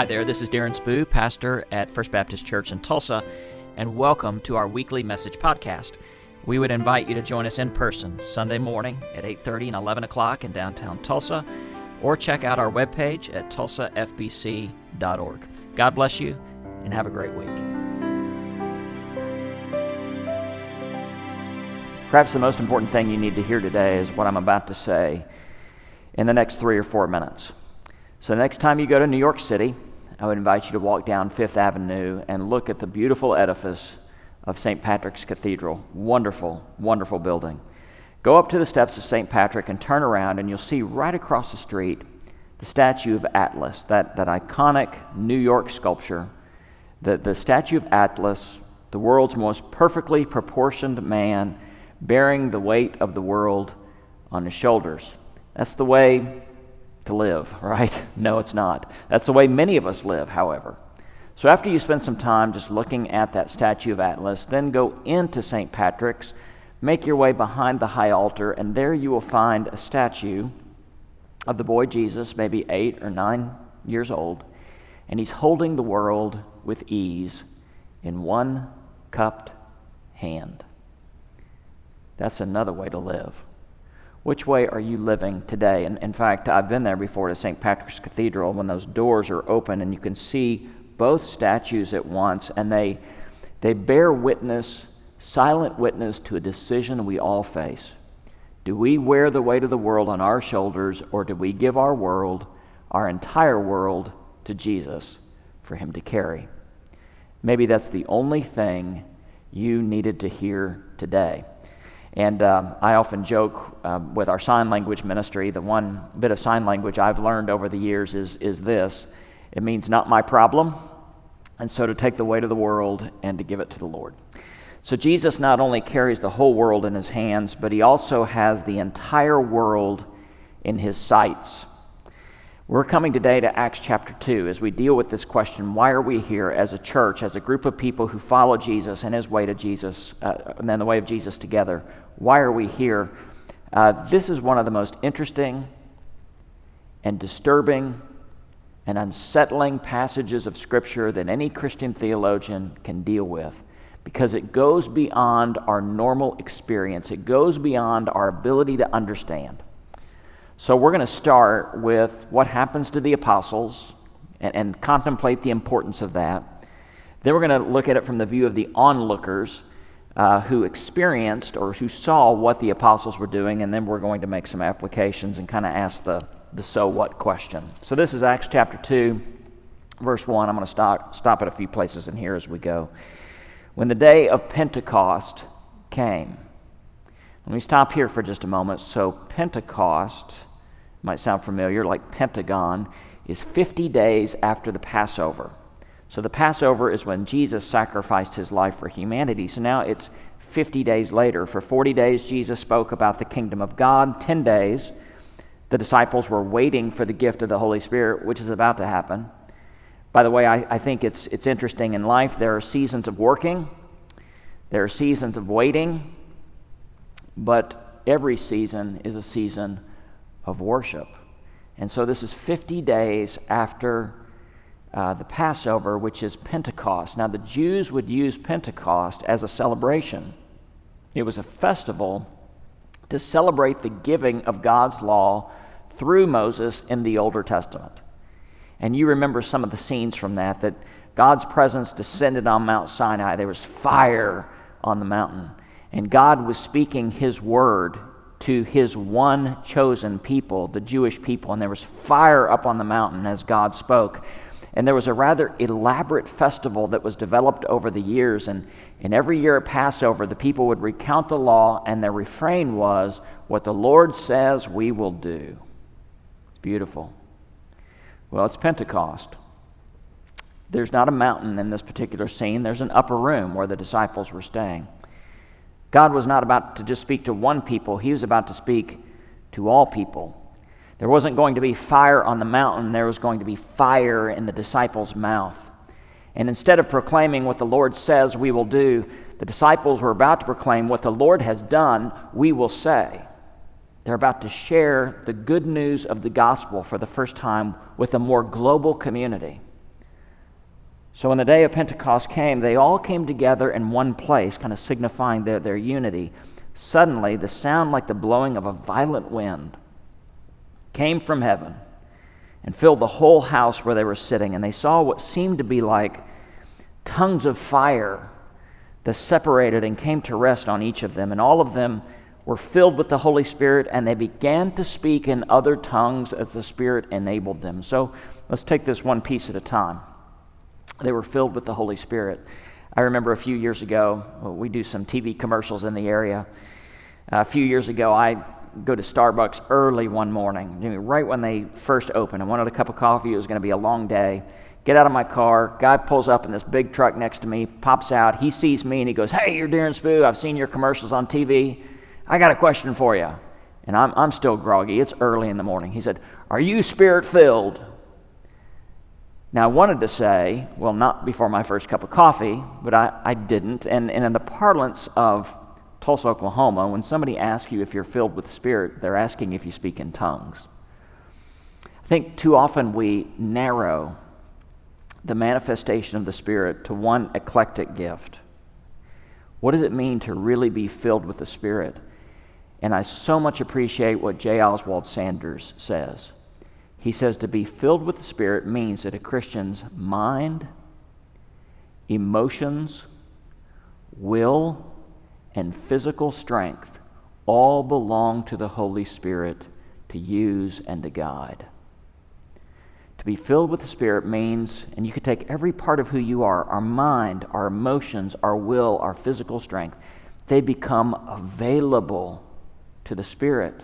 Hi there, this is Darren Spoo, pastor at First Baptist Church in Tulsa, and welcome to our weekly message podcast. We would invite you to join us in person Sunday morning at 8:30 and 11 o'clock in downtown Tulsa, or check out our webpage at tulsafbc.org. God bless you, and have a great week. Perhaps the most important thing you need to hear today is what I'm about to say in the next 3 or 4 minutes. So next time you go to New York City, I would invite you to walk down Fifth Avenue and look at the beautiful edifice of St. Patrick's Cathedral. Wonderful, wonderful building. Go up to the steps of St. Patrick and turn around, and you'll see right across the street the statue of Atlas, that iconic New York sculpture. The statue of Atlas, the world's most perfectly proportioned man, bearing the weight of the world on his shoulders. That's the way to live, right? No, it's not. That's the way many of us live, however. So after you spend some time just looking at that statue of Atlas, then go into St. Patrick's, make your way behind the high altar, and there you will find a statue of the boy Jesus, maybe 8 or 9 years old, and he's holding the world with ease in one cupped hand. That's another way to live. Which way are you living today? And in fact, I've been there before to St. Patrick's Cathedral when those doors are open and you can see both statues at once, and they bear witness, silent witness to a decision we all face. Do we wear the weight of the world on our shoulders, or do we give our world, our entire world, to Jesus for him to carry? Maybe that's the only thing you needed to hear today. And I often joke with our sign language ministry, the one bit of sign language I've learned over the years is this. It means not my problem, and so to take the weight of the world and to give it to the Lord. So Jesus not only carries the whole world in his hands, but he also has the entire world in his sights. We're coming today to Acts chapter 2 as we deal with this question, why are we here as a church, as a group of people who follow Jesus and his way to Jesus, and then the way of Jesus together? Why are we here? This is one of the most interesting and disturbing and unsettling passages of Scripture that any Christian theologian can deal with, because it goes beyond our normal experience. It goes beyond our ability to understand. So we're going to start with what happens to the apostles and contemplate the importance of that. Then we're going to look at it from the view of the onlookers who experienced or who saw what the apostles were doing, and then we're going to make some applications and kind of ask the so what question. So this is Acts chapter 2, verse 1. I'm going to stop at a few places in here as we go. When the day of Pentecost came. Let me stop here for just a moment. So Pentecost might sound familiar, like Pentagon, is 50 days after the Passover. So the Passover is when Jesus sacrificed his life for humanity. So now it's 50 days later. For 40 days, Jesus spoke about the kingdom of God. 10 days, the disciples were waiting for the gift of the Holy Spirit, which is about to happen. By the way, I think it's interesting in life. There are seasons of working. There are seasons of waiting. But every season is a season of worship. And so this is 50 days after the Passover, which is Pentecost. Now, the Jews would use Pentecost as a celebration. It was a festival to celebrate the giving of God's law through Moses in the Older Testament. And you remember some of the scenes from that God's presence descended on Mount Sinai. There was fire on the mountain. And God was speaking his word to his one chosen people, the Jewish people. And there was fire up on the mountain as God spoke. And there was a rather elaborate festival that was developed over the years. And every year at Passover, the people would recount the law, and their refrain was, "What the Lord says, we will do." It's beautiful. Well, it's Pentecost. There's not a mountain in this particular scene. There's an upper room where the disciples were staying. God was not about to just speak to one people. He was about to speak to all people. There wasn't going to be fire on the mountain. There was going to be fire in the disciples' mouth. And instead of proclaiming what the Lord says we will do, the disciples were about to proclaim what the Lord has done, we will say. They're about to share the good news of the gospel for the first time with a more global community. So when the day of Pentecost came, they all came together in one place, kind of signifying their unity. Suddenly, the sound like the blowing of a violent wind came from heaven and filled the whole house where they were sitting. And they saw what seemed to be like tongues of fire that separated and came to rest on each of them. And all of them were filled with the Holy Spirit, and they began to speak in other tongues as the Spirit enabled them. So let's take this one piece at a time. They were filled with the Holy Spirit. I remember a few years ago, we do some TV commercials in the area. A few years ago, I go to Starbucks early one morning, right when they first opened. I wanted a cup of coffee. It was going to be a long day. Get out of my car. Guy pulls up in this big truck next to me, pops out. He sees me, and he goes, "Hey, you're Darren Spoo. I've seen your commercials on TV. I got a question for you." And I'm still groggy. It's early in the morning. He said, "Are you Spirit-filled?" Now, I wanted to say, well, not before my first cup of coffee, but I didn't. And in the parlance of Tulsa, Oklahoma, when somebody asks you if you're filled with the Spirit, they're asking if you speak in tongues. I think too often we narrow the manifestation of the Spirit to one eclectic gift. What does it mean to really be filled with the Spirit? And I so much appreciate what J. Oswald Sanders says. He says to be filled with the Spirit means that a Christian's mind, emotions, will, and physical strength all belong to the Holy Spirit to use and to guide. To be filled with the Spirit means, and you could take every part of who you are, our mind, our emotions, our will, our physical strength, they become available to the Spirit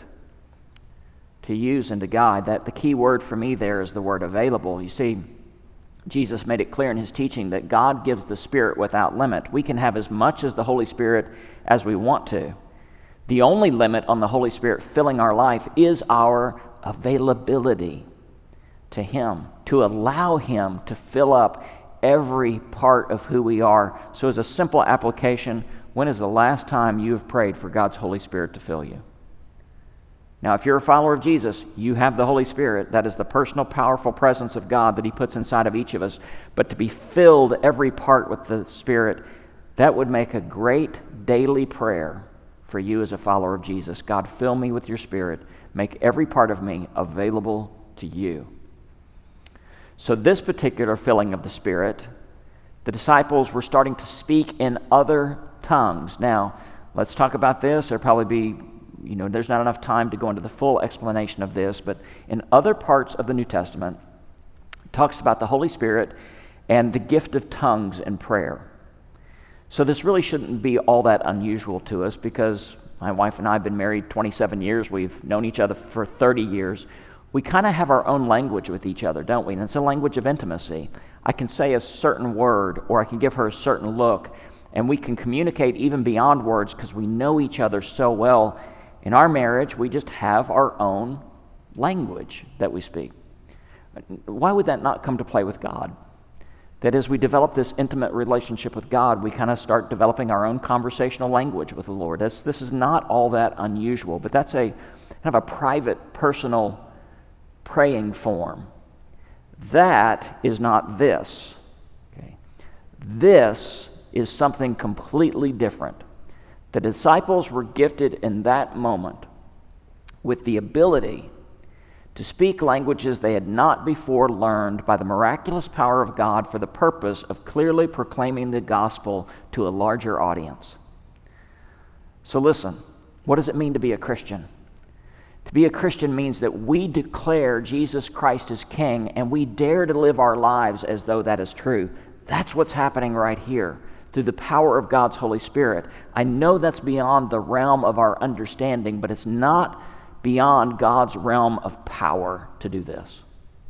to use and to guide. That the key word for me there is the word available. You see, Jesus made it clear in his teaching that God gives the Spirit without limit. We can have as much as the Holy Spirit as we want to. The only limit on the Holy Spirit filling our life is our availability to him, to allow him to fill up every part of who we are. So as a simple application, when is the last time you have prayed for God's Holy Spirit to fill you? Now, if you're a follower of Jesus, you have the Holy Spirit. That is the personal, powerful presence of God that he puts inside of each of us. But to be filled every part with the Spirit, that would make a great daily prayer for you as a follower of Jesus. God, fill me with your Spirit. Make every part of me available to you. So this particular filling of the Spirit, the disciples were starting to speak in other tongues. Now, let's talk about this. There'll probably be there's not enough time to go into the full explanation of this, but in other parts of the New Testament, it talks about the Holy Spirit and the gift of tongues and prayer. So this really shouldn't be all that unusual to us because my wife and I have been married 27 years. We've known each other for 30 years. We kind of have our own language with each other, don't we? And it's a language of intimacy. I can say a certain word or I can give her a certain look, and we can communicate even beyond words because we know each other so well. In our marriage, we just have our own language that we speak. Why would that not come to play with God? That as we develop this intimate relationship with God, we kind of start developing our own conversational language with the Lord. This is not all that unusual, but that's a kind of a private, personal praying form. That is not this. Okay? This is something completely different. The disciples were gifted in that moment with the ability to speak languages they had not before learned by the miraculous power of God for the purpose of clearly proclaiming the gospel to a larger audience. So listen, what does it mean to be a Christian? To be a Christian means that we declare Jesus Christ as King and we dare to live our lives as though that is true. That's what's happening right here. Through the power of God's Holy Spirit. I know that's beyond the realm of our understanding, but it's not beyond God's realm of power to do this.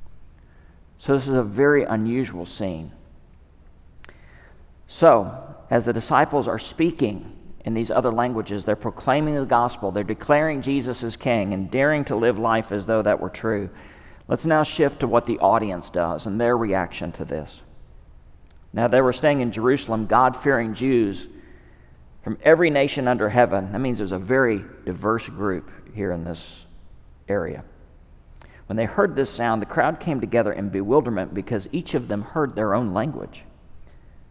So this is a very unusual scene. So, as the disciples are speaking in these other languages, they're proclaiming the gospel, they're declaring Jesus as King and daring to live life as though that were true. Let's now shift to what the audience does and their reaction to this. Now, they were staying in Jerusalem, God-fearing Jews from every nation under heaven. That means there's a very diverse group here in this area. When they heard this sound, the crowd came together in bewilderment because each of them heard their own language.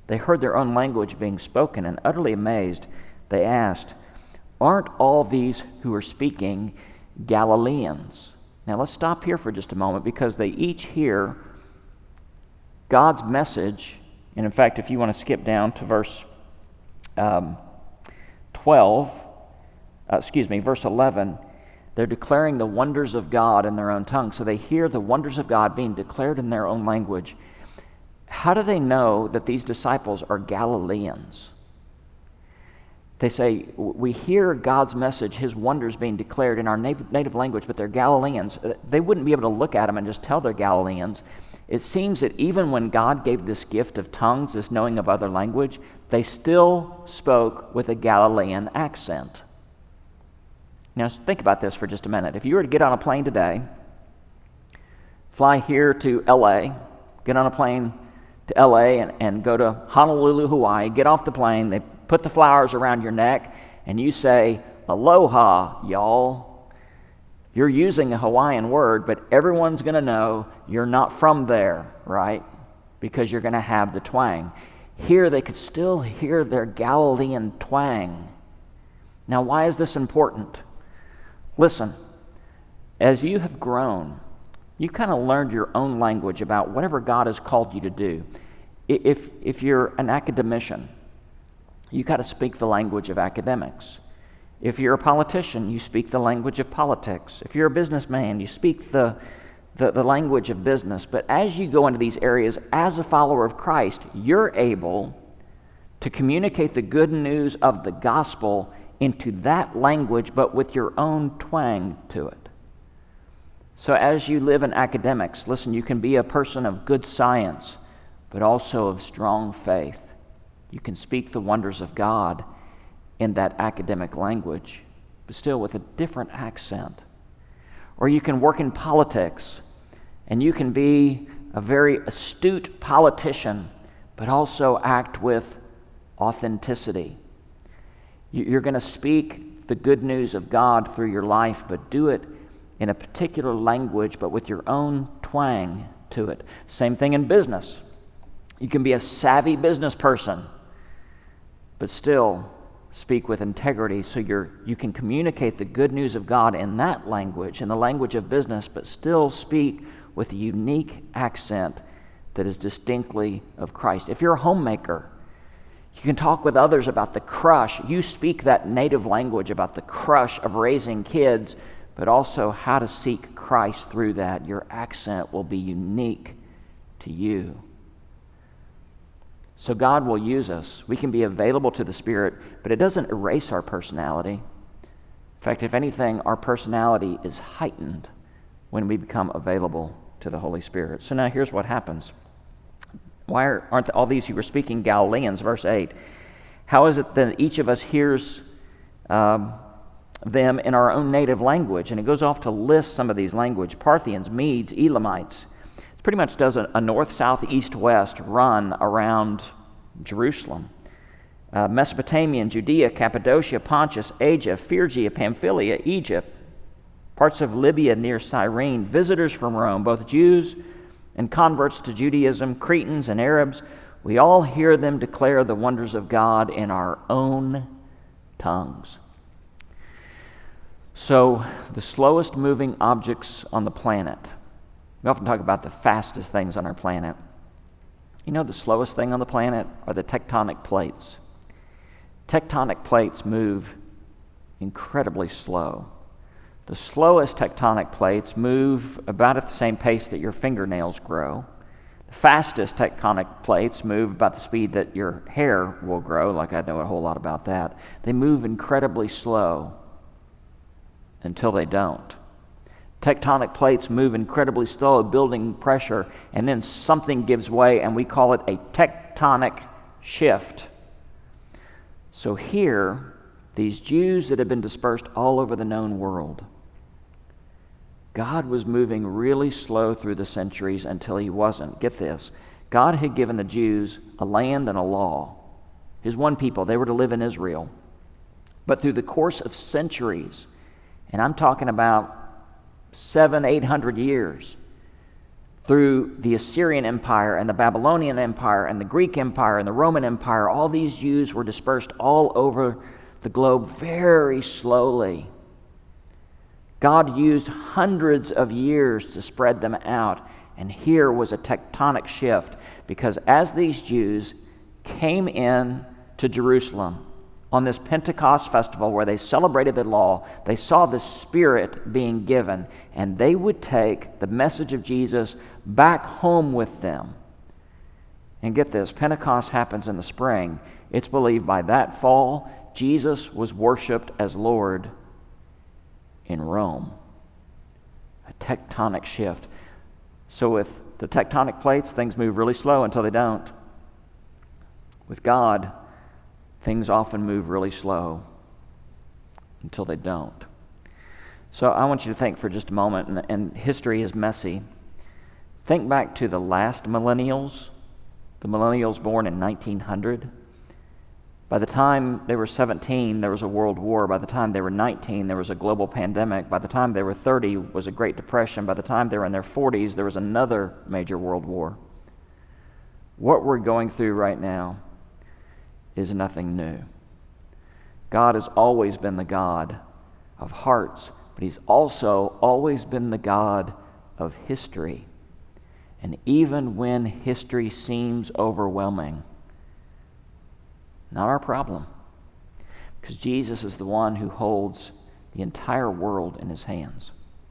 They heard their own language being spoken, and utterly amazed, they asked, "Aren't all these who are speaking Galileans?" Now let's stop here for just a moment, because they each hear God's message. And in fact, if you want to skip down to verse 11, they're declaring the wonders of God in their own tongue. So they hear the wonders of God being declared in their own language. How do they know that these disciples are Galileans? They say, we hear God's message, his wonders being declared in our native language, but they're Galileans. They wouldn't be able to look at them and just tell they're Galileans. It seems that even when God gave this gift of tongues, this knowing of other language, they still spoke with a Galilean accent. Now think about this for just a minute. If you were to get on a plane today, fly here to LA, get on a plane to LA and go to Honolulu, Hawaii, get off the plane, they put the flowers around your neck, and you say, "Aloha, y'all." You're using a Hawaiian word, but everyone's going to know you're not from there, right? Because you're going to have the twang. Here they could still hear their Galilean twang. Now, why is this important? Listen, as you have grown, you kind of learned your own language about whatever God has called you to do. If you're an academician, you got to speak the language of academics. If you're a politician, you speak the language of politics. If you're a businessman, you speak the language of business. But as you go into these areas as a follower of Christ, you're able to communicate the good news of the gospel into that language, but with your own twang to it. So as you live in academics, listen, you can be a person of good science, but also of strong faith. You can speak the wonders of God in that academic language, but still with a different accent. Or you can work in politics, and you can be a very astute politician, but also act with authenticity. You're going to speak the good news of God through your life, but do it in a particular language, but with your own twang to it. Same thing in business. You can be a savvy business person, but still speak with integrity, so you can communicate the good news of God in that language, in the language of business, but still speak with a unique accent that is distinctly of Christ. If you're a homemaker, you can talk with others about the crush. You speak that native language about the crush of raising kids, but also how to seek Christ through that. Your accent will be unique to you. So God will use us. We can be available to the Spirit, but it doesn't erase our personality. In fact, if anything, our personality is heightened when we become available to the Holy Spirit. So now here's what happens. Why aren't all these who were speaking Galileans? Verse 8. How is it that each of us hears them in our own native language? And it goes off to list some of these languages: Parthians, Medes, Elamites. It pretty much does a north, south, east, west run around Jerusalem. Mesopotamian, Judea, Cappadocia, Pontus, Asia, Phrygia, Pamphylia, Egypt, parts of Libya near Cyrene, visitors from Rome, both Jews and converts to Judaism, Cretans and Arabs. We all hear them declare the wonders of God in our own tongues. So, the slowest moving objects on the planet. We often talk about the fastest things on our planet. You know, the slowest thing on the planet are the tectonic plates. Tectonic plates move incredibly slow. The slowest tectonic plates move about at the same pace that your fingernails grow. The fastest tectonic plates move about the speed that your hair will grow, like I know a whole lot about that. They move incredibly slow until they don't. Tectonic plates move incredibly slow, building pressure, and then something gives way, and we call it a tectonic shift. So here, these Jews that have been dispersed all over the known world, God was moving really slow through the centuries until he wasn't. Get this. God had given the Jews a land and a law. His one people, they were to live in Israel. But through the course of centuries, and I'm talking about 700-800 years, through the Assyrian Empire and the Babylonian Empire and the Greek Empire and the Roman Empire, all these Jews were dispersed all over the globe very slowly. God used hundreds of years to spread them out, and here was a tectonic shift, because as these Jews came in to Jerusalem on this Pentecost festival where they celebrated the law, they saw the Spirit being given, and they would take the message of Jesus back home with them. And get this, Pentecost happens in the spring. It's believed by that fall, Jesus was worshiped as Lord in Rome. A tectonic shift. So with the tectonic plates, things move really slow until they don't. With God, things often move really slow until they don't. So I want you to think for just a moment, and history is messy. Think back to the last millennials, the millennials born in 1900. By the time they were 17, there was a world war. By the time they were 19, there was a global pandemic. By the time they were 30, was a Great Depression. By the time they were in their 40s, there was another major world war. What we're going through right now is nothing new. God has always been the God of hearts, but He's also always been the God of history. And even when history seems overwhelming, not our problem, because Jesus is the one who holds the entire world in His hands.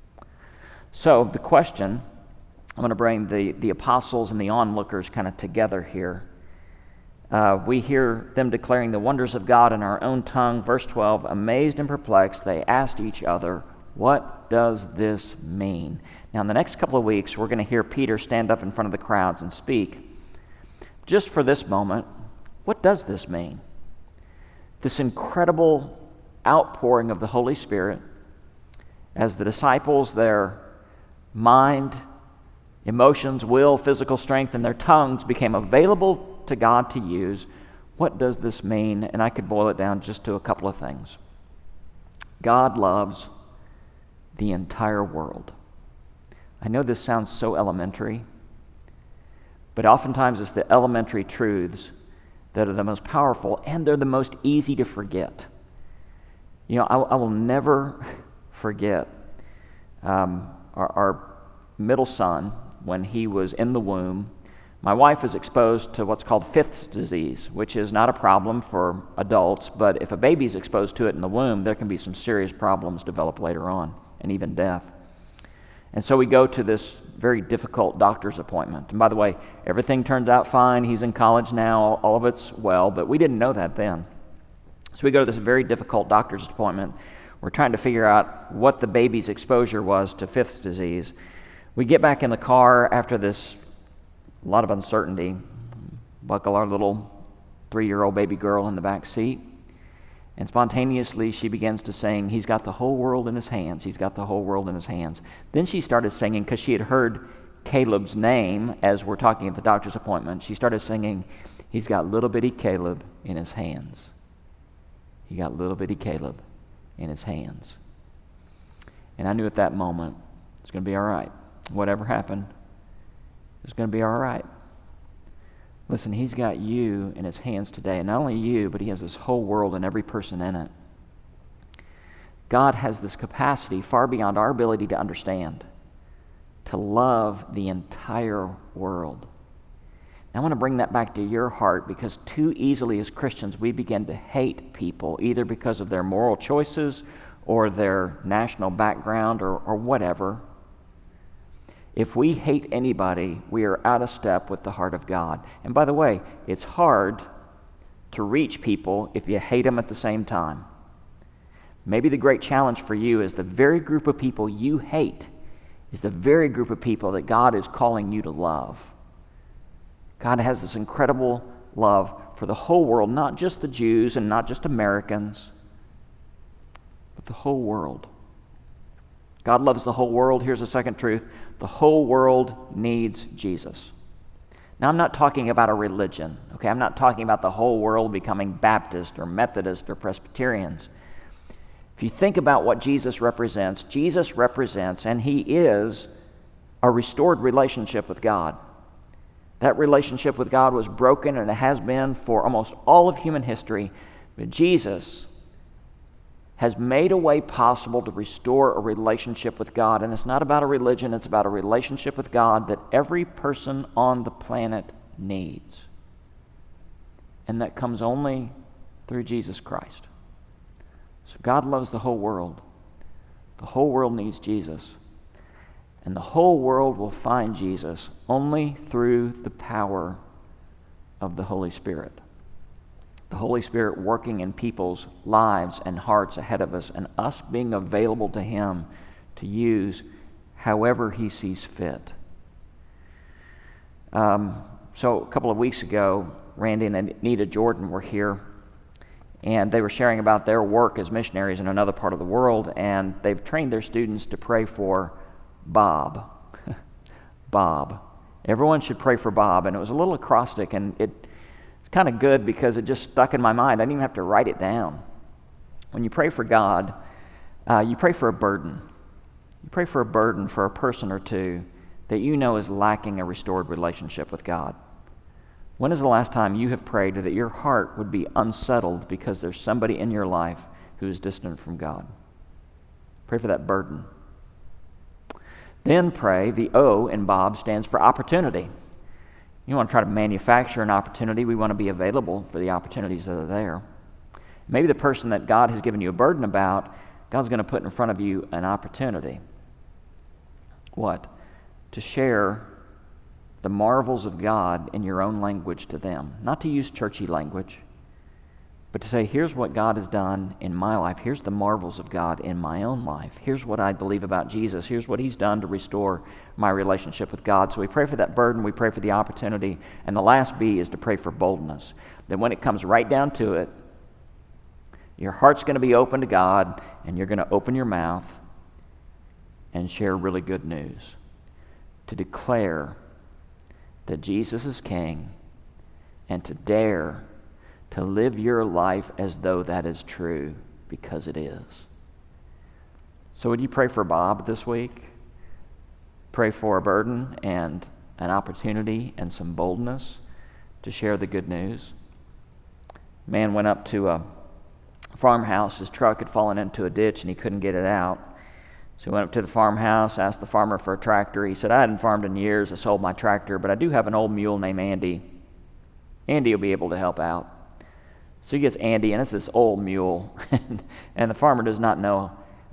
So the question, I'm going to bring the apostles and the onlookers kind of together here. We hear them declaring the wonders of God in our own tongue. Verse 12, amazed and perplexed, they asked each other, what does this mean? Now, in the next couple of weeks, we're going to hear Peter stand up in front of the crowds and speak. Just for this moment, what does this mean? This incredible outpouring of the Holy Spirit as the disciples, their mind, emotions, will, physical strength, and their tongues became available to God to use. What does this mean? And I could boil it down just to a couple of things. God loves the entire world. I know this sounds so elementary, but oftentimes it's the elementary truths that are the most powerful, and they're the most easy to forget. You know, I will never forget our middle son, when he was in the womb. My wife was exposed to what's called Fifth's disease, which is not a problem for adults, but if a baby's exposed to it in the womb, there can be some serious problems develop later on, and even death. And so we go to this very difficult doctor's appointment. And by the way, everything turns out fine. He's in college now. All of it's well, but we didn't know that then. So we go to this very difficult doctor's appointment. We're trying to figure out what the baby's exposure was to Fifth's disease. We get back in the car after this, a lot of uncertainty, buckle our little 3-year-old baby girl in the back seat, and spontaneously she begins to sing, he's got the whole world in his hands, he's got the whole world in his hands. Then she started singing, because she had heard Caleb's name as we're talking at the doctor's appointment. She started singing, he's got little bitty Caleb in his hands. He got little bitty Caleb in his hands. And I knew at that moment, it's going to be all right. Whatever happened, it's going to be all right. Listen, he's got you in his hands today, and not only you, but he has this whole world and every person in it. God has this capacity far beyond our ability to understand, to love the entire world. Now, I want to bring that back to your heart, because too easily as Christians we begin to hate people, either because of their moral choices or their national background or whatever. If we hate anybody, we are out of step with the heart of God. And by the way, it's hard to reach people if you hate them at the same time. Maybe the great challenge for you is the very group of people you hate is the very group of people that God is calling you to love. God has this incredible love for the whole world, not just the Jews and not just Americans, but the whole world. God loves the whole world. Here's the second truth. The whole world needs Jesus. Now, I'm not talking about a religion, okay? I'm not talking about the whole world becoming Baptist or Methodist or Presbyterians. If you think about what Jesus represents, and he is a restored relationship with God. That relationship with God was broken, and it has been for almost all of human history. But Jesus has made a way possible to restore a relationship with God. And it's not about a religion, it's about a relationship with God that every person on the planet needs. And that comes only through Jesus Christ. So God loves the whole world. The whole world needs Jesus. And the whole world will find Jesus only through the power of the Holy Spirit. The Holy Spirit working in people's lives and hearts ahead of us, and us being available to Him to use however He sees fit. So a couple of weeks ago, Randy and Anita Jordan were here, and they were sharing about their work as missionaries in another part of the world, and they've trained their students to pray for Bob. Bob. Everyone should pray for Bob. And it was a little acrostic, and it's kind of good because it just stuck in my mind. I didn't even have to write it down. When you pray for God, you pray for a burden. You pray for a burden for a person or two that you know is lacking a restored relationship with God. When is the last time you have prayed that your heart would be unsettled because there's somebody in your life who is distant from God? Pray for that burden. Then pray, the O in Bob stands for opportunity. You want to try to manufacture an opportunity. We want to be available for the opportunities that are there. Maybe the person that God has given you a burden about, God's going to put in front of you an opportunity. What? To share the marvels of God in your own language to them. Not to use churchy language, but to say, here's what God has done in my life. Here's the marvels of God in my own life. Here's what I believe about Jesus. Here's what He's done to restore my relationship with God. So we pray for that burden. We pray for the opportunity. And the last B is to pray for boldness. That when it comes right down to it, your heart's going to be open to God, and you're going to open your mouth and share really good news. To declare that Jesus is King, and to dare to live your life as though that is true, because it is. So would you pray for Bob this week? Pray for a burden and an opportunity and some boldness to share the good news. A man went up to a farmhouse. His truck had fallen into a ditch and he couldn't get it out. So he went up to the farmhouse, asked the farmer for a tractor. He said, I hadn't farmed in years. I sold my tractor, but I do have an old mule named Andy. Andy will be able to help out. So he gets Andy, and it's this old mule, and the farmer does not know,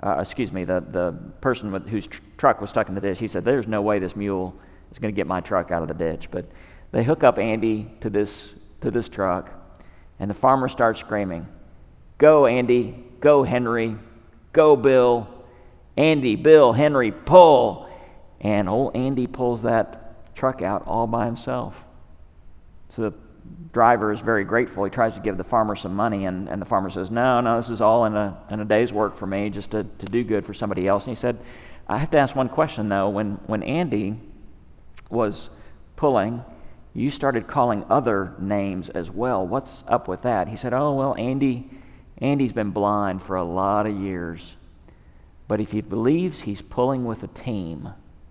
the person whose truck was stuck in the ditch, he said, there's no way this mule is going to get my truck out of the ditch. But they hook up Andy to this truck, and the farmer starts screaming, go Andy, go Henry, go Bill, Andy, Bill, Henry, pull. And old Andy pulls that truck out all by himself. So the driver is very grateful. He tries to give the farmer some money, and the farmer says, no, this is all in a day's work for me, just to do good for somebody else. And he said, I have to ask one question, though. When Andy was pulling, you started calling other names as well. What's up with that? He said, oh, well, Andy's been blind for a lot of years. But if he believes he's pulling with a team,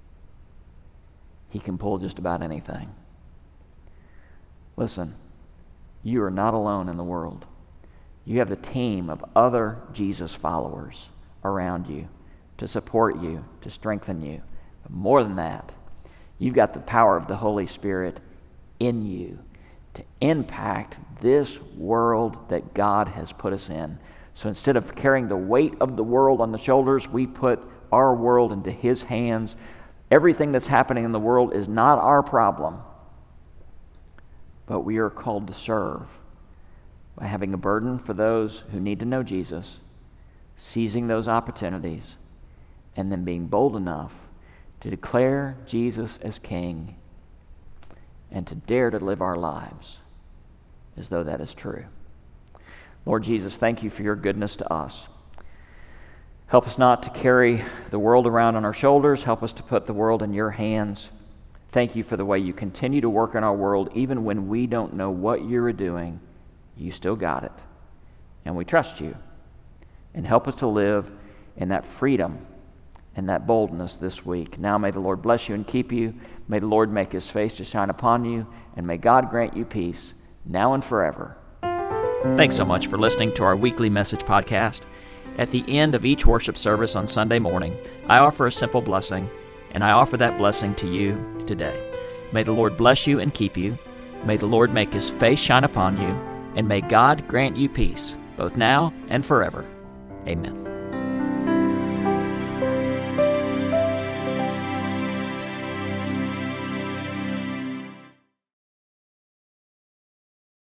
he can pull just about anything. Listen, you are not alone in the world. You have the team of other Jesus followers around you to support you, to strengthen you. But more than that, you've got the power of the Holy Spirit in you to impact this world that God has put us in. So instead of carrying the weight of the world on the shoulders, we put our world into His hands. Everything that's happening in the world is not our problem. But we are called to serve by having a burden for those who need to know Jesus, seizing those opportunities, and then being bold enough to declare Jesus as King and to dare to live our lives as though that is true. Lord Jesus, thank you for your goodness to us. Help us not to carry the world around on our shoulders. Help us to put the world in your hands. Thank you for the way you continue to work in our world. Even when we don't know what you're doing, you still got it. And we trust you. And help us to live in that freedom and that boldness this week. Now may the Lord bless you and keep you. May the Lord make his face to shine upon you, and may God grant you peace, now and forever. Thanks so much for listening to our weekly message podcast. At the end of each worship service on Sunday morning, I offer a simple blessing, and I offer that blessing to you today. May the Lord bless you and keep you. May the Lord make his face shine upon you, and may God grant you peace, both now and forever. Amen.